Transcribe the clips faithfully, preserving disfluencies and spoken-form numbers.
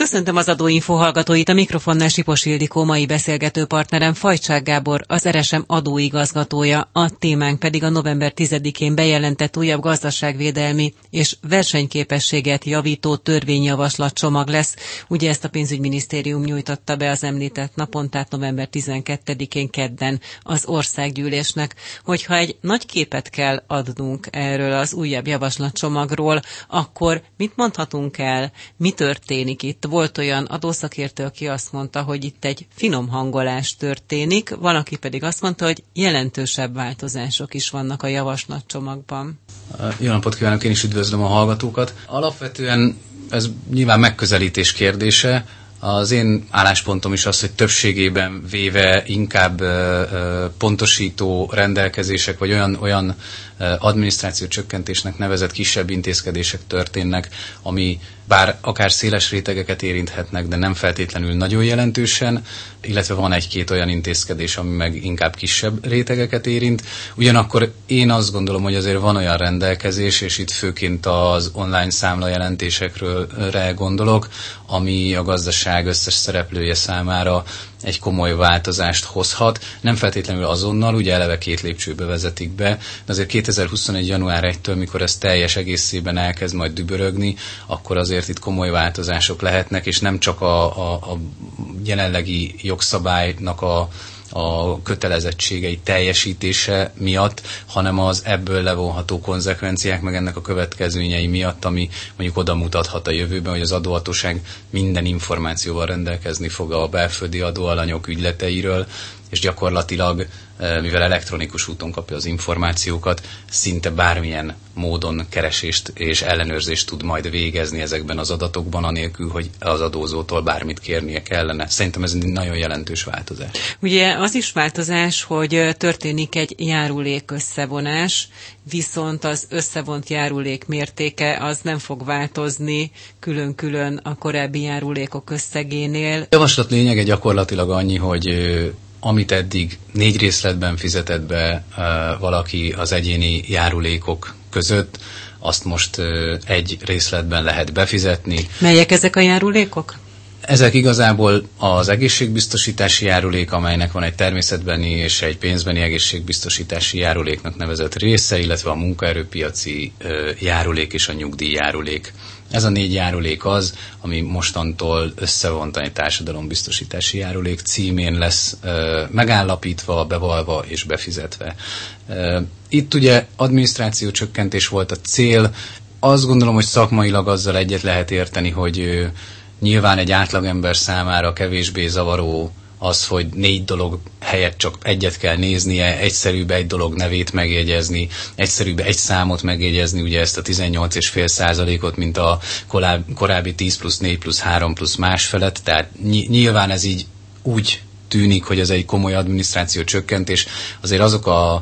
Köszöntöm az Adóinfo hallgatóit, a mikrofonnál Sipos Ildikó, mai beszélgető partnerem Fajcsák Gábor, az er es em adóigazgatója, a témánk pedig a november tizedikén bejelentett újabb gazdaságvédelmi és versenyképességet javító törvényjavaslatcsomag lesz. Ugye ezt a pénzügyminisztérium nyújtotta be az említett napon, tehát november tizenkettedikén kedden az országgyűlésnek. Hogyha egy nagy képet kell adnunk erről az újabb javaslatcsomagról, akkor mit mondhatunk el, mi történik itt? Volt olyan adószakértő, aki azt mondta, hogy itt egy finom hangolás történik, van, aki pedig azt mondta, hogy jelentősebb változások is vannak a javaslatcsomagban. Jó napot kívánok, én is üdvözlöm a hallgatókat. Alapvetően ez nyilván megközelítés kérdése. Az én álláspontom is az, hogy többségében véve inkább pontosító rendelkezések, vagy olyan, olyan adminisztráció csökkentésnek nevezett kisebb intézkedések történnek, ami bár akár széles rétegeket érinthetnek, de nem feltétlenül nagyon jelentősen, illetve van egy-két olyan intézkedés, ami meg inkább kisebb rétegeket érint. Ugyanakkor én azt gondolom, hogy azért van olyan rendelkezés, és itt főként az online számlajelentésekről gondolok, ami a gazdaság összes szereplője számára egy komoly változást hozhat. Nem feltétlenül azonnal, ugye eleve két lépcsőbe vezetik be, de azért kétezer-huszonegy. január elsejétől, mikor ez teljes egészében elkezd majd dübörögni, akkor azért itt komoly változások lehetnek, és nem csak a, a, a jelenlegi jogszabálynak a a kötelezettségei teljesítése miatt, hanem az ebből levonható konzekvenciák, meg ennek a következményei miatt, ami mondjuk oda mutathat a jövőben, hogy az adóhatóság minden információval rendelkezni fog a belföldi adóalanyok ügyleteiről, és gyakorlatilag, mivel elektronikus úton kapja az információkat, szinte bármilyen módon keresést és ellenőrzést tud majd végezni ezekben az adatokban, anélkül, hogy az adózótól bármit kérnie kellene. Szerintem ez egy nagyon jelentős változás. Ugye az is változás, hogy történik egy járulék összevonás, viszont az összevont járulék mértéke az nem fog változni külön-külön a korábbi járulékok összegénél. A javaslat lényege gyakorlatilag annyi, hogy amit eddig négy részletben fizetett be uh, valaki az egyéni járulékok között, azt most uh, egy részletben lehet befizetni. Melyek ezek a járulékok? Ezek igazából az egészségbiztosítási járulék, amelynek van egy természetbeni és egy pénzbeni egészségbiztosítási járuléknak nevezett része, illetve a munkaerőpiaci uh, járulék és a nyugdíjjárulék. Ez a négy járulék az, ami mostantól összevontani társadalombiztosítási járulék címén lesz ö, megállapítva, bevalva és befizetve. Ö, itt ugye adminisztráció csökkentés volt a cél. Azt gondolom, hogy szakmailag azzal egyet lehet érteni, hogy ö, nyilván egy átlagember számára kevésbé zavaró az, hogy négy dolog helyett csak egyet kell néznie, egyszerűbb egy dolog nevét megjegyezni, egyszerűbb egy számot megjegyezni, ugye ezt a tizennyolc egész öt százalékot, mint a korábbi tíz plusz négy plusz három plusz más felett, tehát nyilván ez így úgy tűnik, hogy ez egy komoly adminisztráció csökkentés. Azért azok a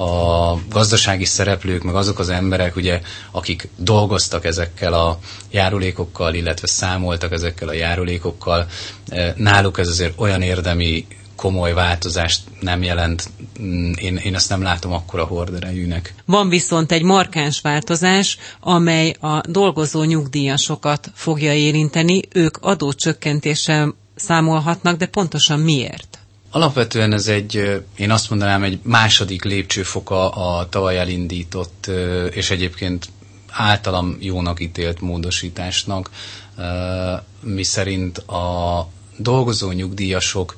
a gazdasági szereplők, meg azok az emberek, ugye, akik dolgoztak ezekkel a járulékokkal, illetve számoltak ezekkel a járulékokkal, náluk ez azért olyan érdemi, komoly változást nem jelent. Én, én ezt nem látom akkora horderejűnek. Van viszont egy markáns változás, amely a dolgozó nyugdíjasokat fogja érinteni. Ők adócsökkentéssel számolhatnak, de pontosan miért? Alapvetően ez egy, én azt mondanám, egy második lépcsőfoka a tavaly elindított, és egyébként általam jónak ítélt módosításnak, miszerint a dolgozó nyugdíjasok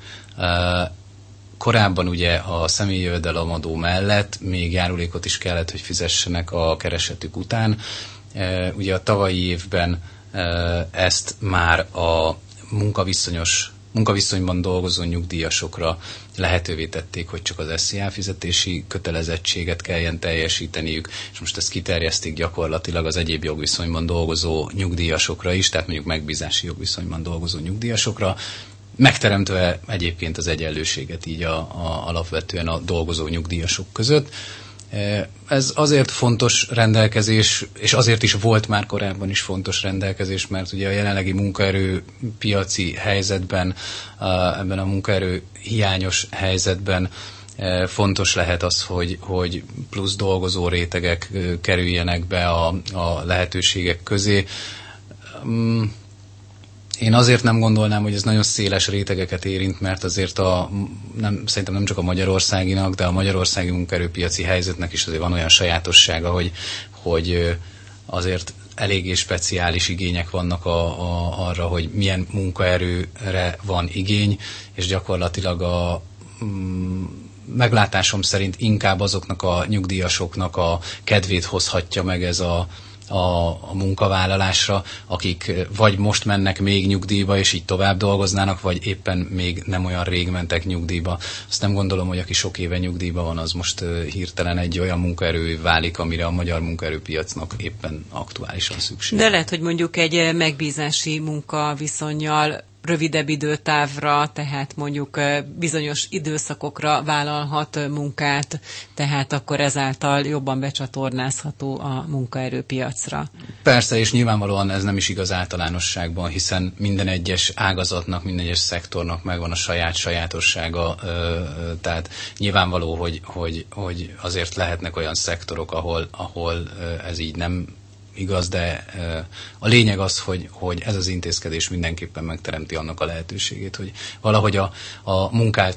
korábban ugye a személyi jövedelemadó mellett még járulékot is kellett, hogy fizessenek a keresetük után. Ugye a tavalyi évben ezt már a munkaviszonyos munkaviszonyban dolgozó nyugdíjasokra lehetővé tették, hogy csak az es zé á fizetési kötelezettséget kelljen teljesíteniük, és most ezt kiterjesztik gyakorlatilag az egyéb jogviszonyban dolgozó nyugdíjasokra is, tehát mondjuk megbízási jogviszonyban dolgozó nyugdíjasokra, megteremtve egyébként az egyenlőséget így a, a, alapvetően a dolgozó nyugdíjasok között. Ez azért fontos rendelkezés, és azért is volt már korábban is fontos rendelkezés, mert ugye a jelenlegi munkaerőpiaci helyzetben, ebben a munkaerő hiányos helyzetben fontos lehet az, hogy, hogy plusz dolgozó rétegek kerüljenek be a, a lehetőségek közé. Én azért nem gondolnám, hogy ez nagyon széles rétegeket érint, mert azért a, nem, szerintem nem csak a magyarországinak, de a magyarországi munkaerőpiaci helyzetnek is azért van olyan sajátossága, hogy, hogy azért eléggé speciális igények vannak a, a, arra, hogy milyen munkaerőre van igény, és gyakorlatilag a mm, meglátásom szerint inkább azoknak a nyugdíjasoknak a kedvét hozhatja meg ez a A, a munkavállalásra, akik vagy most mennek még nyugdíjba, és így tovább dolgoznának, vagy éppen még nem olyan rég mentek nyugdíjba. Azt nem gondolom, hogy aki sok éve nyugdíjba van, az most hirtelen egy olyan munkaerő válik, amire a magyar munkaerőpiacnak éppen aktuálisan szükség. De lehet, hogy mondjuk egy megbízási munkaviszonnyal rövidebb időtávra, tehát mondjuk bizonyos időszakokra vállalhat munkát, tehát akkor ezáltal jobban becsatornázható a munkaerőpiacra. Persze, és nyilvánvalóan ez nem is igaz általánosságban, hiszen minden egyes ágazatnak, minden egyes szektornak megvan a saját sajátossága, tehát nyilvánvaló, hogy, hogy, hogy azért lehetnek olyan szektorok, ahol, ahol ez így nem igaz, de a lényeg az, hogy, hogy ez az intézkedés mindenképpen megteremti annak a lehetőségét, hogy valahogy a, a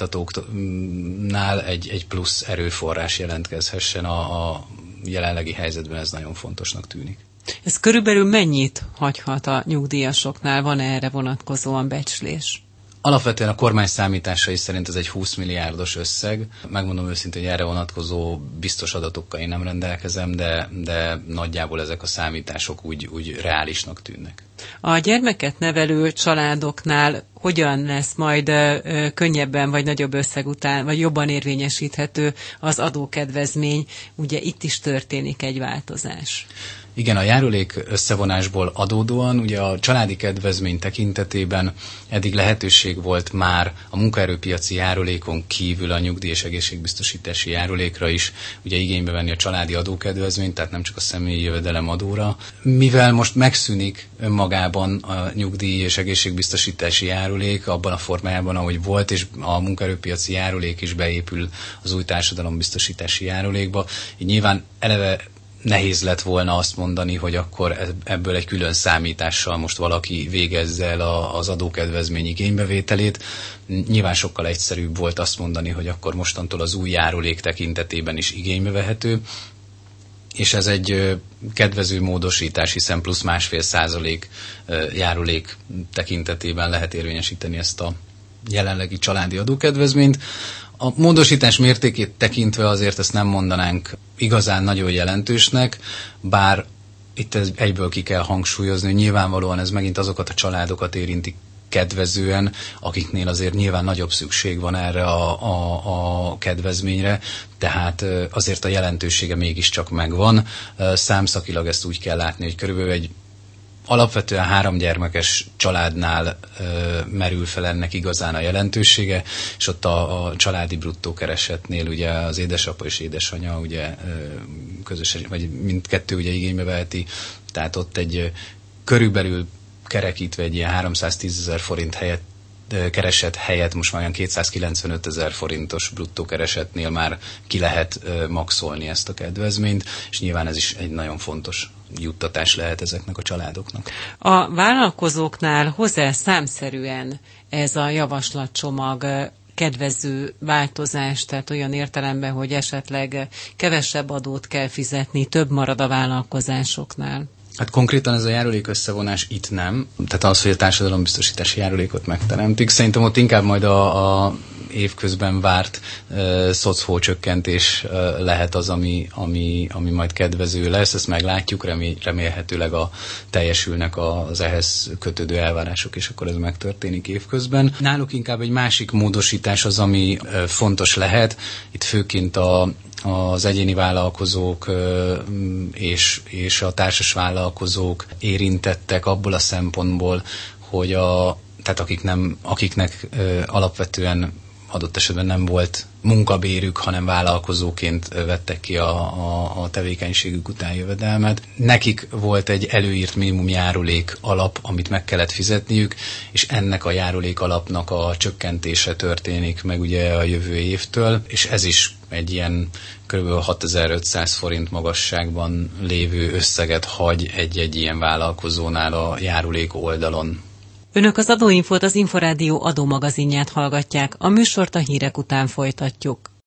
munkáltatóknál egy, egy plusz erőforrás jelentkezhessen a, a jelenlegi helyzetben, ez nagyon fontosnak tűnik. Ez körülbelül mennyit hagyhat a nyugdíjasoknál? Van erre vonatkozóan becslés? Alapvetően a kormány számításai szerint ez egy húsz milliárdos összeg. Megmondom őszintén, hogy erre vonatkozó biztos adatokkal én nem rendelkezem, de, de nagyjából ezek a számítások úgy, úgy reálisnak tűnnek. A gyermeket nevelő családoknál hogyan lesz majd ö, könnyebben vagy nagyobb összeg után, vagy jobban érvényesíthető az adókedvezmény? Ugye itt is történik egy változás. Igen, a járulék összevonásból adódóan, ugye a családi kedvezmény tekintetében eddig lehetőség volt már a munkaerőpiaci járulékon kívül a nyugdíj- és egészségbiztosítási járulékra is ugye igénybe venni a családi adókedvezményt, tehát nem csak a személyi jövedelem adóra. Mivel most megszűnik önmagában a nyugdíj- és egészségbiztosítási járulék abban a formájában, ahogy volt, és a munkaerőpiaci járulék is beépül az új társadalombiztosítási járulékba, így nyilván eleve nehéz lett volna azt mondani, hogy akkor ebből egy külön számítással most valaki végezze el az adókedvezmény igénybevételét. Nyilván sokkal egyszerűbb volt azt mondani, hogy akkor mostantól az új járulék tekintetében is igénybe vehető, és ez egy kedvező módosítás, hiszen plusz másfél százalék járulék tekintetében lehet érvényesíteni ezt a jelenlegi családi adókedvezményt. A módosítás mértékét tekintve azért ezt nem mondanánk igazán nagyon jelentősnek, bár itt ez egyből ki kell hangsúlyozni, hogy nyilvánvalóan ez megint azokat a családokat érinti kedvezően, akiknél azért nyilván nagyobb szükség van erre a, a, a kedvezményre, tehát azért a jelentősége mégiscsak megvan. Számszakilag ezt úgy kell látni, hogy körülbelül egy alapvetően három gyermekes családnál ö, merül fel ennek igazán a jelentősége, és ott a, a családi bruttó keresetnél ugye az édesapa és édesanya ugye ö, közösen, vagy mindkettő ugye igénybe veheti, tehát ott egy ö, körülbelül kerekítve egy ilyen háromszáztízezer forint helyett kereset helyett most már olyan kétszázkilencvenöt ezer forintos bruttó keresetnél már ki lehet ö, maxolni ezt a kedvezményt, és nyilván ez is egy nagyon fontos juttatás lehet ezeknek a családoknak. A vállalkozóknál hozzá számszerűen ez a javaslatcsomag kedvező változás, tehát olyan értelemben, hogy esetleg kevesebb adót kell fizetni, több marad a vállalkozásoknál? Hát konkrétan ez a járulék összevonás itt nem, tehát az, hogy a társadalombiztosítási járulékot megteremtik. Szerintem ott inkább majd a, a évközben várt uh, szocfó csökkentés uh, lehet az, ami, ami, ami majd kedvező lesz. Ezt meglátjuk, remél, remélhetőleg a, teljesülnek az ehhez kötődő elvárások, és akkor ez megtörténik évközben. Náluk inkább egy másik módosítás az, ami uh, fontos lehet. Itt főként a az egyéni vállalkozók és, és a társas vállalkozók érintettek abból a szempontból, hogy a, tehát akik nem, akiknek alapvetően adott esetben nem volt munkabérük, hanem vállalkozóként vettek ki a, a, a tevékenységük után jövedelmet. Nekik volt egy előírt minimum járulék alap, amit meg kellett fizetniük, és ennek a járulék alapnak a csökkentése történik meg ugye a jövő évtől, és ez is egy ilyen kb. hatezer-ötszáz forint magasságban lévő összeget hagy egy-egy ilyen vállalkozónál a járulék oldalon. Önök az Adóinfót, az Inforádió adómagazinját hallgatják. A műsort a hírek után folytatjuk.